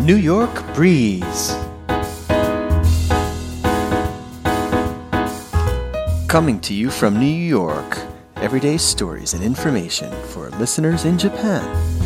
New York Breeze. Coming to you from New York, everyday stories and information for listeners in Japan.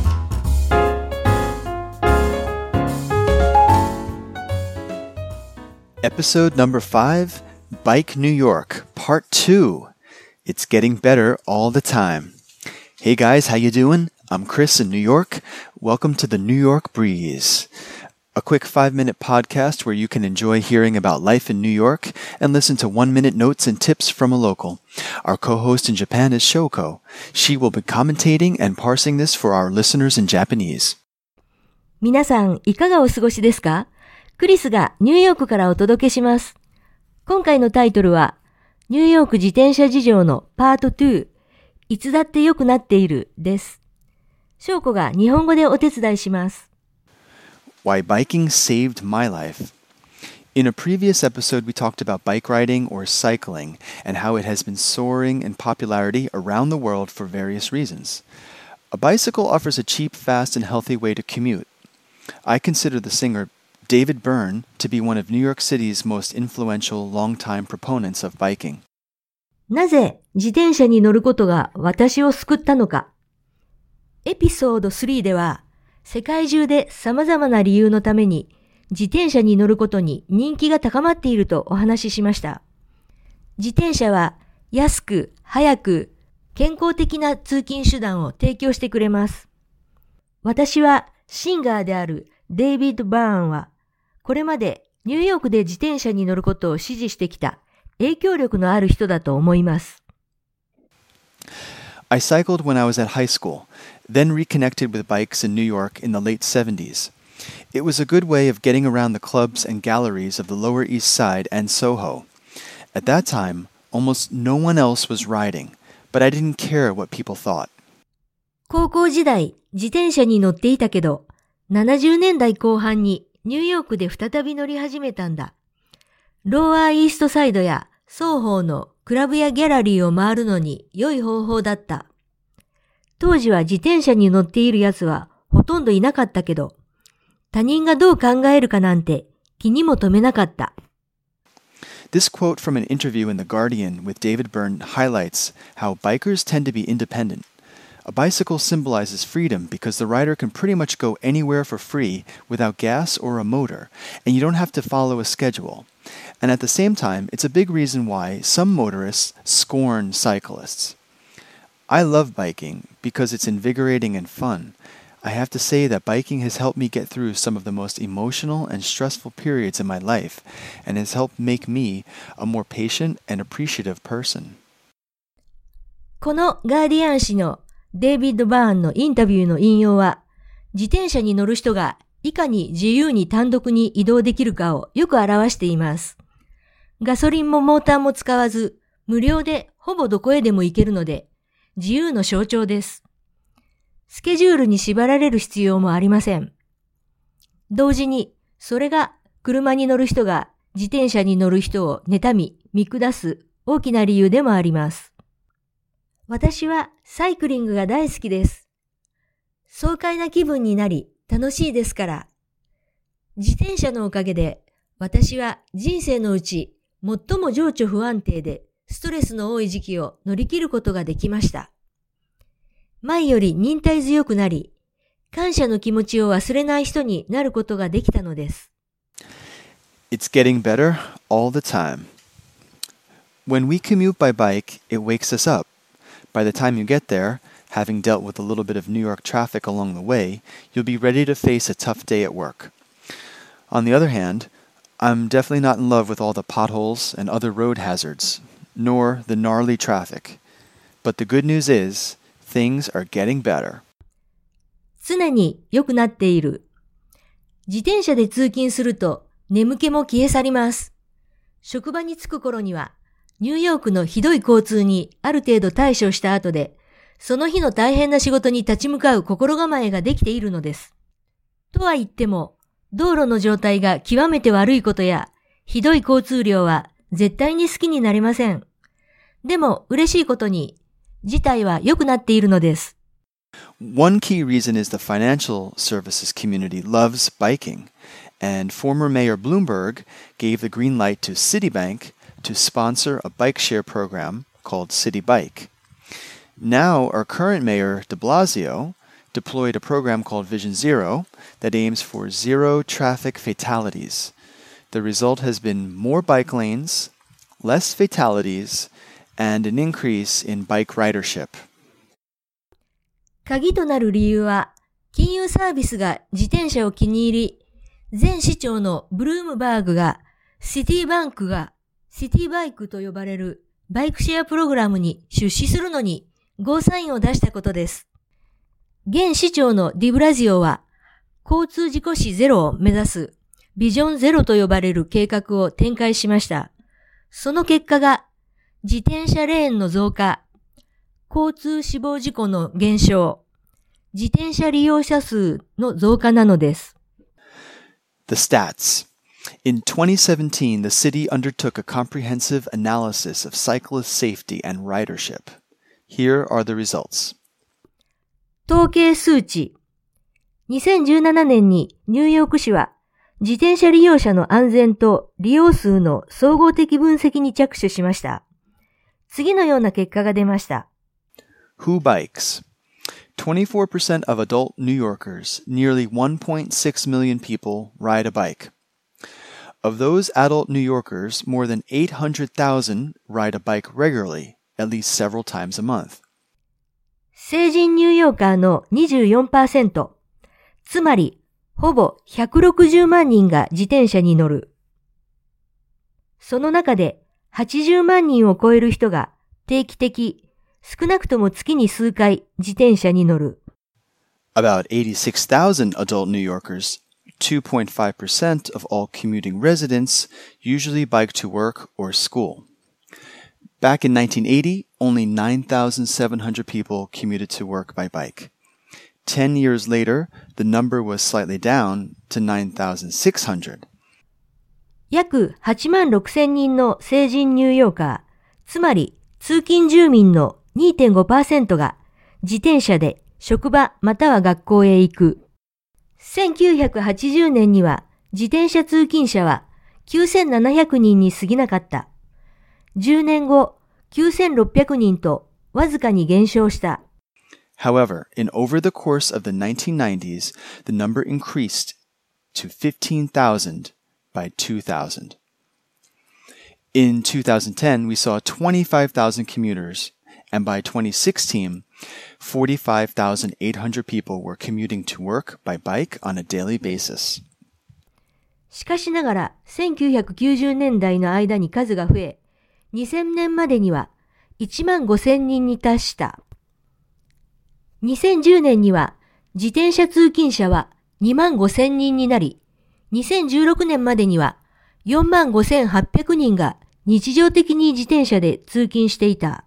Episode number 5, Bike New York, Part 2. It's getting better all the time. Hey guys, how you doing? I'm Chris in New York. Welcome to the New York Breeze, a quick 5-minute podcast where you can enjoy hearing about life in New York and listen to 1-minute notes and tips from a local. Our co-host in Japan is Shoko. She will be commentating and parsing this for our listeners in Japanese. 皆さん、いかがお過ごしですか？クリスがニューヨークからお届けします。今回のタイトルは、ニューヨーク自転車事情のパート2、いつだって良くなっているです。翔子が日本語でお手伝いします。 Why biking saved my life. In a previous episode, we talked about bike riding or cycling and how it has been soaring in popularity around the world for various reasons. A bicycle offers a cheap, fast, and healthy way to commute. I consider the singer David Byrne to be one of New York City's most influential long-time proponents of biking. なぜ自転車に乗ることが私を救ったのか。エピソード3では、世界中で様々な理由のために自転車に乗ることに人気が高まっているとお話ししました。自転車は安く、早く、健康的な通勤手段を提供してくれます。私はシンガーであるデイビッド・バーンは、これまでニューヨークで自転車に乗ることを支持してきた影響力のある人だと思います。 I cycled when I was at high school, then reconnected with bikes in New York in the late 70s. It was a good way of getting around the clubs and galleries of the Lower East Side and Soho. At that time, almost no one else was riding, but I didn't care what people thought. 高校時代、自転車に乗っていたけど、70年代後半にニューヨークで再び乗り始めたんだ。ローアーイーストサイドや双方のクラブやギャラリーを回るのに良い方法だった。当時は自転車に乗っている奴はほとんどいなかったけど、他人がどう考えるかなんて気にも留めなかった。 This quote from an interview in The Guardian with David Byrne highlights how bikers tend to be independent. A bicycle symbolizes freedom because the rider can pretty much go anywhere for free without gas or a motor, and you don't have to follow a schedule. And at the same time, it's a big reason why some motorists scorn cyclists. I love biking because it's invigorating and fun. I have to say that biking has helped me get through some of the most emotional and stressful periods in my life, and has helped make me a more patient and appreciative person. このガーディアン紙のデイビッド・バーンのインタビューの引用は、自転車に乗る人がいかに自由に単独に移動できるかをよく表しています。ガソリンもモーターも使わず、無料でほぼどこへでも行けるので、自由の象徴です。スケジュールに縛られる必要もありません。同時に、それが車に乗る人が自転車に乗る人を妬み、見下す大きな理由でもあります。私はサイクリングが大好きです。爽快な気分になり楽しいですから。自転車のおかげで私は人生のうち最も情緒不安定でストレスの多い時期を乗り切ることができました。前より忍耐強くなり、感謝の気持ちを忘れない人になることができたのです。 It's getting better all the time. When we commute by bike, it wakes us up.By the time you get there, having dealt with a little bit of New York traffic along the way, you'll be ready to face a tough day at work. On the other hand, I'm definitely not in love with all the potholes and other road hazards, nor the gnarly traffic. But the good news is, things are getting better. 常に良くなっている。自転車で通勤すると眠気も消え去ります。職場に着く頃には、ニューヨークのひどい交通にある程度対処した後で、その日の大変な仕事に立ち向かう心構えができているのです。とは言っても、道路の状態が極めて悪いことや、ひどい交通量は絶対に好きになれません。でも嬉しいことに、事態は良くなっているのです。 One key reason is the financial services community loves biking, and former Mayor Bloomberg gave the green light to Citibank to sponsor a bike share program called Citi Bike. Now, our current mayor, de Blasio, deployed a program called Vision Zero that aims for zero traffic fatalities. The result has been more bike lanes, less fatalities, and an increase in bike ridership. 鍵となる理由は、金融サービスが自転車を気に入り、前市長のブルームバーグがシティバンクがシティバイクと呼ばれるバイクシェアプログラムに出資するのにゴーサインを出したことです。現市長のディブラジオは交通事故死ゼロを目指すビジョンゼロと呼ばれる計画を展開しました。その結果が自転車レーンの増加、交通死亡事故の減少、自転車利用者数の増加なのです。 The stats. In 2017, the city undertook a comprehensive analysis of cyclist safety and ridership. Here are the results. 統計数値。2017年にニューヨーク市は自転車利用者の安全と利用数の総合的分析に着手しました。次のような結果が出ました。 Who bikes? 24% of adult New Yorkers, nearly 1.6 million people, ride a bike. Of those adult New Yorkers, more than 800,000 ride a bike regularly, at least several times a month. 成人ニューヨーカーの 24%、つまりほぼ160万人が自転車に乗る。その中で80万人を超える人が定期的、少なくとも月に数回自転車に乗る。 About 86,000 adult New Yorkers, 2.5% of all commuting residents, usually bike to work or school. Back in 1980, only 9,700 people commuted to work by bike. 10 years later, the number was slightly down to 9,600. 約8万6千人の成人ニューヨーカー、つまり通勤住民の 2.5% が自転車で職場または学校へ行く。1980年には自転車通勤者は9700人に過ぎなかった。10年後、9600人とわずかに減少した。 However, in over the course of the 1990s, the number increased to 15,000 by 2000. In 2010, we saw 25,000 commuters, and by 2016, 45,800 people were commuting to work by bike on a daily basis. しかしながら、1990年代の間に数が増え、2000年までには1万5000人に達した。2010年には自転車通勤者は2万5000人になり、2016年までには4万5800人が日常的に自転車で通勤していた。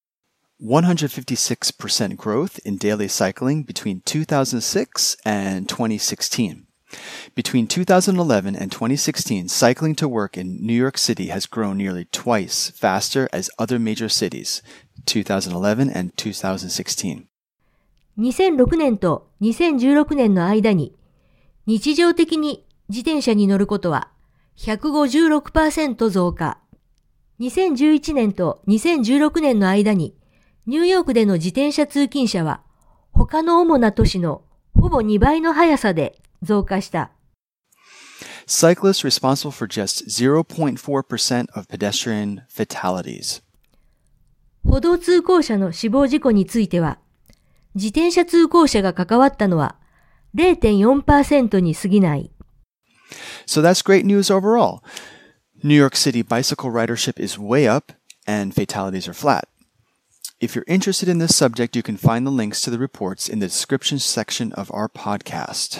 156% growth in daily cycling between 2006 and 2016. Between 2011 and 2016, cycling to work in New York City has grown nearly twice faster as other major cities, 2011 and 2016. 2006年と2016年の間に日常的に自転車に乗ることは 156% 増加。2011年と2016年の間にニューヨークでの自転車通勤者は他の主な都市のほぼ2倍の速さで増加した。 Cyclists responsible for just 0.4% of pedestrian fatalities. 歩道通行者の死亡事故については、自転車通行者が関わったのは 0.4% に過ぎない。 So that's great news overall. New York City bicycle ridership is way up and fatalities are flat. If you're interested in this subject, you can find the links to the reports in the description section of our podcast.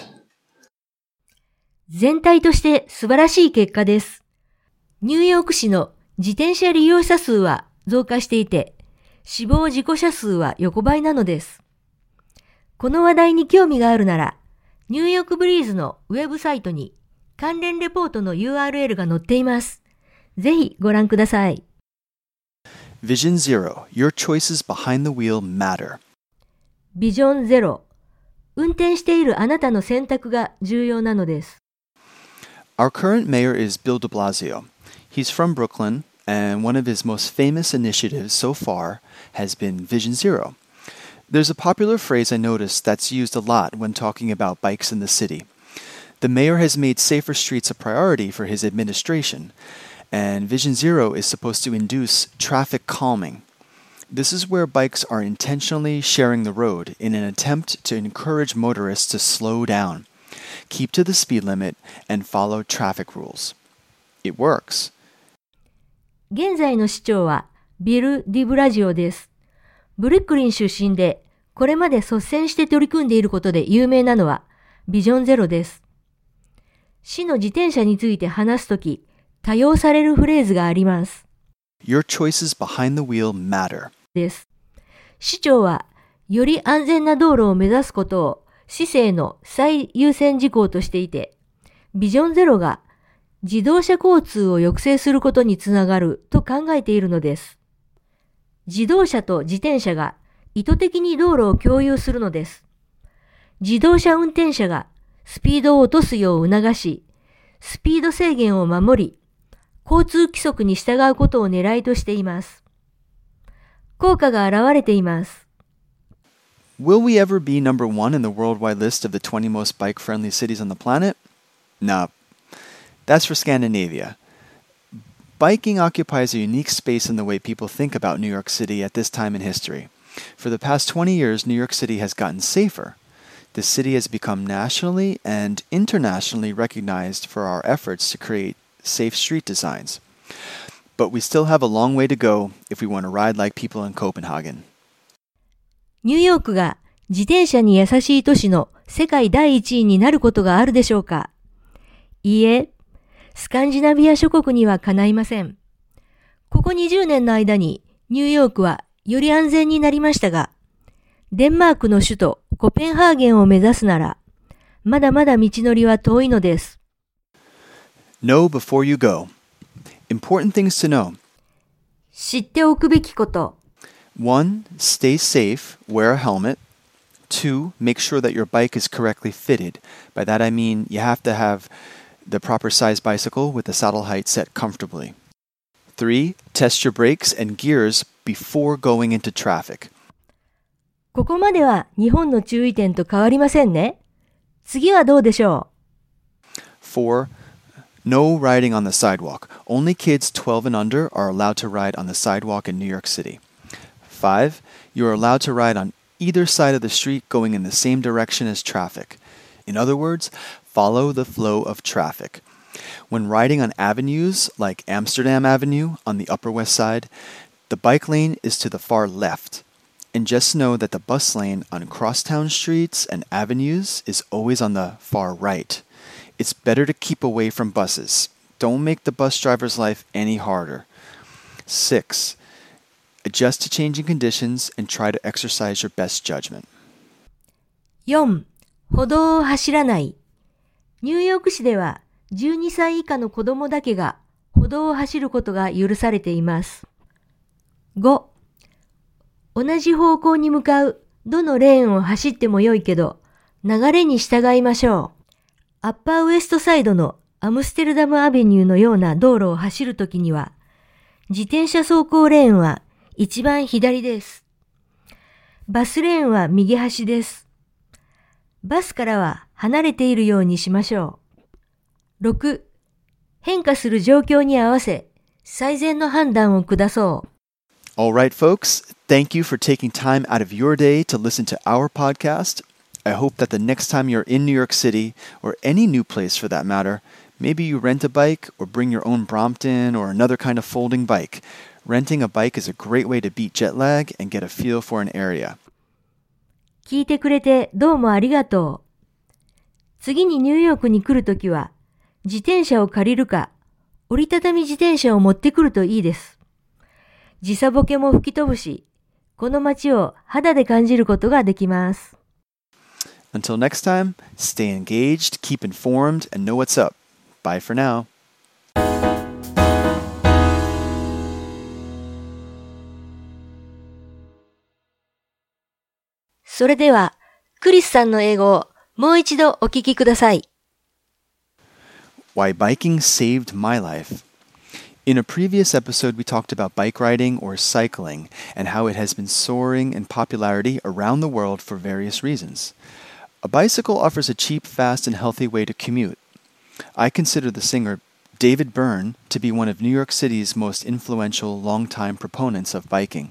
全体として素晴らしい結果です。ニューヨーク市の自転車利用者数は増加していて、死亡事故者数は横ばいなのです。この話題に興味があるなら、ニューヨークブリーズのウェブサイトに関連レポートの URL が載っています。ぜひご覧ください。 Vision Zero. Your choices behind the wheel matter. ビジョンゼロ。 運転しているあなたの選択が重要なのです。 Our current mayor is Bill de Blasio. He's from Brooklyn, and one of his most famous initiatives so far has been Vision Zero. There's a popular phrase I noticed that's used a lot when talking about bikes in the city. The mayor has made safer streets a priority for his administration, and Vision Zero is supposed to induce traffic calming. This is where bikes are intentionally sharing the road in an attempt to encourage motorists to slow down, keep to the speed limit, and follow traffic rules. It works. 現在の市長はビル・ディブラジオです。ブルックリン出身で、これまで率先して取り組んでいることで有名なのはビジョンゼロです。市の自転車について話すとき、多用されるフレーズがあります。 Your choices behind the wheel matter. です。市長は、より安全な道路を目指すことを市政の最優先事項としていて、ビジョンゼロが自動車交通を抑制することにつながると考えているのです。自動車と自転車が意図的に道路を共有するのです。自動車運転者がスピードを落とすよう促し、スピード制限を守り、交通規則に従うことを狙いとしています。効果が現れています。 Will we ever be number one in the worldwide list of the 20 most bike-friendly cities on the planet? No. That's for Scandinavia. Biking occupies a unique space in the way people think about New York City at this time in history. For the past 20 years, New York City has gotten safer. The city has become nationally and internationally recognized for our efforts to create safe street designs. But we still have a long way to go if we want to ride like people in Copenhagen. ニューヨークが自転車に優しい都市の世界第一位になることがあるでしょうか？いいえ、スカンジナビア諸国にはかないません。ここ20年の間にニューヨークはより安全になりましたが、デンマークの首都コペンハーゲンを目指すなら、まだまだ道のりは遠いのです。 Know before you go. Important things to know. 知っておくべきこと。 1. Stay safe. Wear a helmet. 2. Make sure that your bike is correctly fitted. By that I mean you have to have the proper size bicycle with the saddle height set comfortably. 3. Test your brakes and gears before going into traffic. ここまでは日本の注意点と変わりませんね。次はどうでしょう？ 4. No riding on the sidewalk. Only kids 12 and under are allowed to ride on the sidewalk in New York City. 5. You are allowed to ride on either side of the street going in the same direction as traffic. In other words, follow the flow of traffic. When riding on avenues like Amsterdam Avenue on the Upper West Side, the bike lane is to the far left. And just know that the bus lane on crosstown streets and avenues is always on the far right. It's better to keep away from buses. Don't make the bus driver's life any harder. 6. Adjust to changing conditions and try to exercise your best judgment. 4. 歩道を走らない。ニューヨーク市では12歳以下の子供だけが歩道を走ることが許されています。5. 同じ方向に向かうどのレーンを走ってもよいけど、流れに従いましょう。アッパーウエストサイドのアムステルダムアベニューのような道路を走るときには、自転車走行レーンは一番左です。バスレーンは右端です。バスからは離れているようにしましょう。6. 変化する状況に合わせ、最善の判断を下そう。 All right, folks. Thank you for taking time out of your day to listen to our podcast.I hope that the next time you're in New York City, or any new place for that matter, maybe you rent a bike or bring your own Brompton or another kind of folding bike. Renting a bike is a great way to beat jet lag and get a feel for an area. 聞いてくれてどうもありがとう。次にニューヨークに来るときは、自転車を借りるか、折りたたみ自転車を持ってくるといいです。時差ボケも吹き飛ぶし、この街を肌で感じることができます。 Until next time, stay engaged, keep informed, and know what's up. Bye for now. それでは、 クリスさんの英語をもう一度お聞きください。 Why biking saved my life. In a previous episode, we talked about bike riding or cycling and how it has been soaring in popularity around the world for various reasons. A bicycle offers a cheap, fast, and healthy way to commute. I consider the singer David Byrne to be one of New York City's most influential longtime proponents of biking.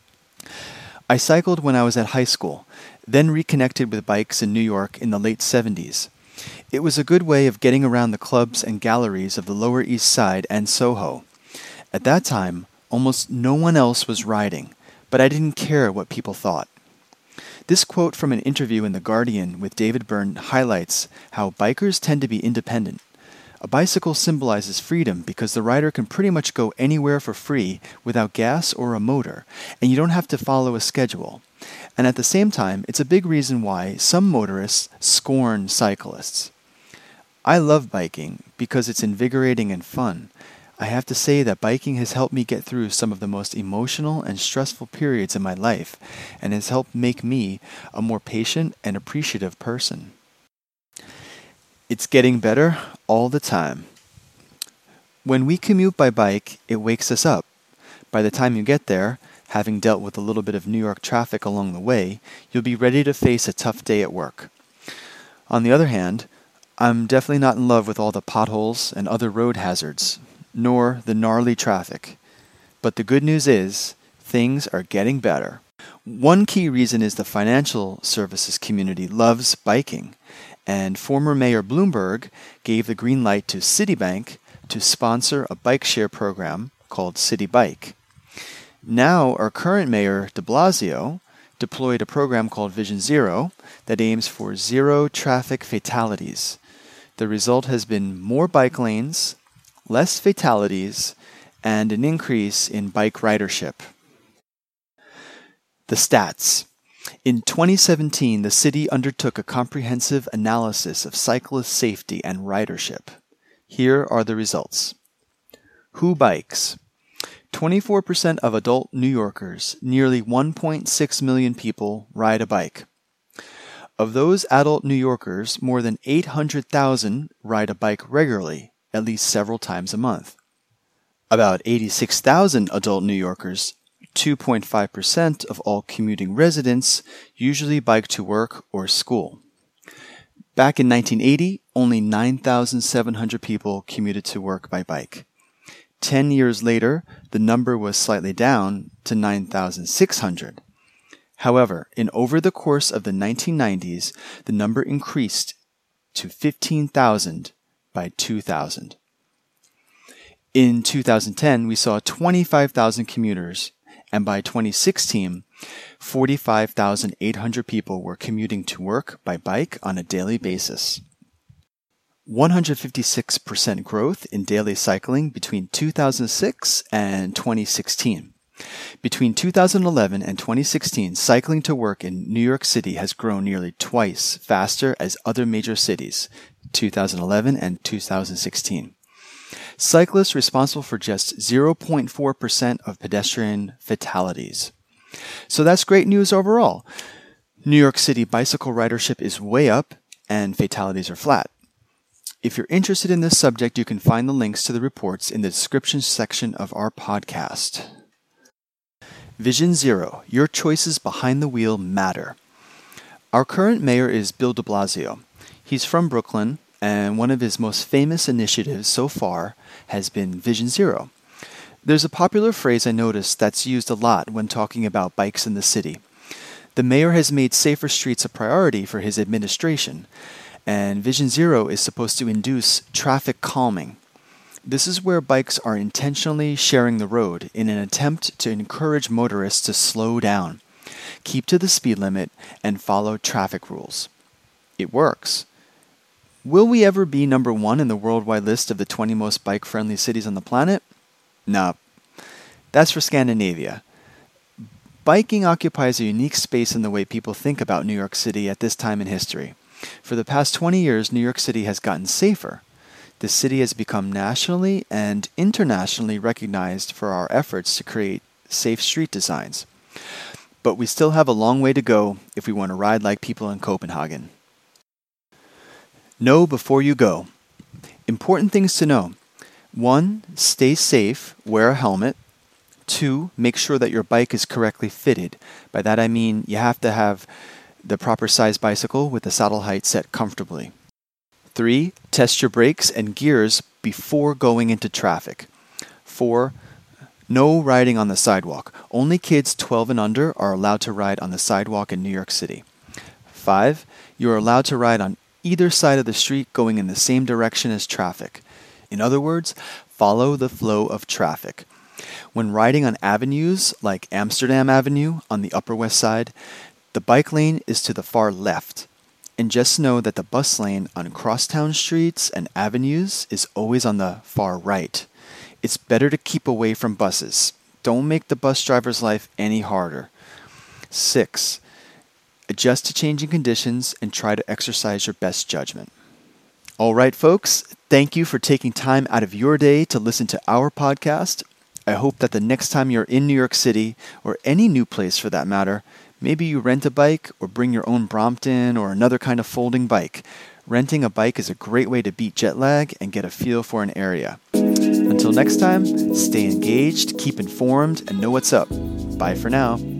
I cycled when I was at high school, then reconnected with bikes in New York in the late 70s. It was a good way of getting around the clubs and galleries of the Lower East Side and Soho. At that time, almost no one else was riding, but I didn't care what people thought. This quote from an interview in The Guardian with David Byrne highlights how bikers tend to be independent. A bicycle symbolizes freedom because the rider can pretty much go anywhere for free without gas or a motor, and you don't have to follow a schedule. And at the same time, it's a big reason why some motorists scorn cyclists. I love biking because it's invigorating and fun. I have to say that biking has helped me get through some of the most emotional and stressful periods in my life, and has helped make me a more patient and appreciative person. It's getting better all the time. When we commute by bike, it wakes us up. By the time you get there, having dealt with a little bit of New York traffic along the way, you'll be ready to face a tough day at work. On the other hand, I'm definitely not in love with all the potholes and other road hazards, nor the gnarly traffic. But the good news is, things are getting better. One key reason is the financial services community loves biking, and former Mayor Bloomberg gave the green light to Citibank to sponsor a bike share program called Citi Bike. Now, our current mayor, de Blasio, deployed a program called Vision Zero that aims for zero traffic fatalities. The result has been more bike lanes, less fatalities, and an increase in bike ridership. The stats. In 2017, the city undertook a comprehensive analysis of cyclist safety and ridership. Here are the results. Who bikes? 24% of adult New Yorkers, nearly 1.6 million people, ride a bike. Of those adult New Yorkers, more than 800,000 ride a bike regularly, at least several times a month. About 86,000 adult New Yorkers, 2.5% of all commuting residents, usually bike to work or school. Back in 1980, only 9,700 people commuted to work by bike. 10 years later, the number was slightly down to 9,600. However, in over the course of the 1990s, the number increased to 15,000 by 2000. In 2010, we saw 25,000 commuters, and by 2016, 45,800 people were commuting to work by bike on a daily basis. 156% growth in daily cycling between 2006 and 2016. Between 2011 and 2016, cycling to work in New York City has grown nearly twice faster as other major cities, 2011 and 2016. Cyclists responsible for just 0.4% of pedestrian fatalities. So that's great news overall. New York City bicycle ridership is way up and fatalities are flat. If you're interested in this subject, you can find the links to the reports in the description section of our podcast. Vision Zero, your choices behind the wheel matter. Our current mayor is Bill de Blasio. He's from Brooklyn, and one of his most famous initiatives so far has been Vision Zero. There's a popular phrase I noticed that's used a lot when talking about bikes in the city. The mayor has made safer streets a priority for his administration, and Vision Zero is supposed to induce traffic calming. This is where bikes are intentionally sharing the road in an attempt to encourage motorists to slow down, keep to the speed limit, and follow traffic rules. It works. Will we ever be number one in the worldwide list of the 20 most bike-friendly cities on the planet? No. That's for Scandinavia. Biking occupies a unique space in the way people think about New York City at this time in history. For the past 20 years, New York City has gotten safer. The city has become nationally and internationally recognized for our efforts to create safe street designs. but we still have a long way to go if we want to ride like people in Copenhagen. Know before you go. Important things to know. 1. Stay safe, wear a helmet. 2. Make sure that your bike is correctly fitted. By that I mean you have to have the proper size bicycle with the saddle height set comfortably. 3. Test your brakes and gears before going into traffic. 4. No riding on the sidewalk. Only kids 12 and under are allowed to ride on the sidewalk in New York City. 5. You are allowed to ride on either side of the street going in the same direction as traffic. In other words, follow the flow of traffic. When riding on avenues like Amsterdam Avenue on the Upper West Side, the bike lane is to the far left. And just know that the bus lane on crosstown streets and avenues is always on the far right. It's better to keep away from buses. Don't make the bus driver's life any harder. 6. Adjust to changing conditions and try to exercise your best judgment. All right, folks, thank you for taking time out of your day to listen to our podcast. I hope that the next time you're in New York City, or any new place for that matter, maybe you rent a bike or bring your own Brompton or another kind of folding bike. Renting a bike is a great way to beat jet lag and get a feel for an area. Until next time, stay engaged, keep informed, and know what's up. Bye for now.